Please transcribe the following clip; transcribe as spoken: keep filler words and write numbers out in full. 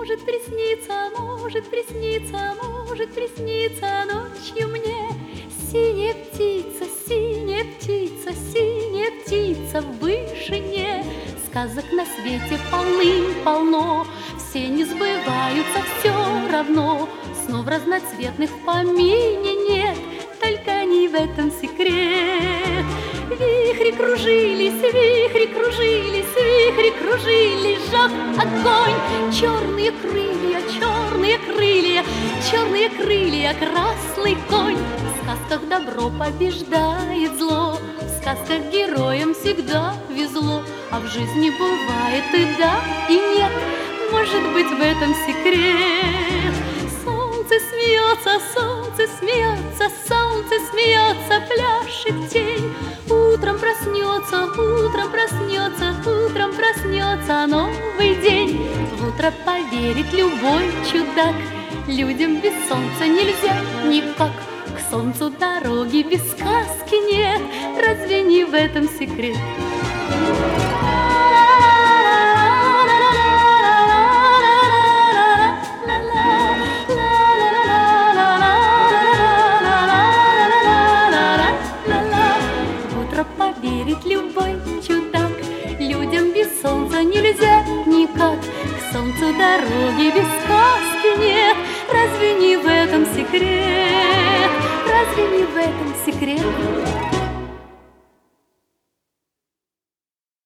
Может присниться, может присниться, может присниться ночью мне синяя птица, синяя птица, синяя птица в вышине. Сказок на свете полным-полно, все не сбываются все равно. Снов разноцветных в помине нет, только не в этом секрет. Вихри кружились, вихри кружились, вихри кружились, жег огонь. Черные крылья, черные крылья, черные крылья, красный конь. В сказках добро побеждает зло, в сказках героям всегда везло. А в жизни бывает и да, и нет, может быть в этом секрет. Солнце смеется, солнце смеется, солнце смеется, пляшет тень. Утром проснется, утром проснется, утром проснется новый день. В утро поверит любой чудак, людям без солнца нельзя никак. К солнцу дороги без сказки нет, разве не в этом секрет? Поверит любой чудак, людям без солнца нельзя никак. К солнцу дороги без сказки нет, разве не в этом секрет? Разве не в этом секрет?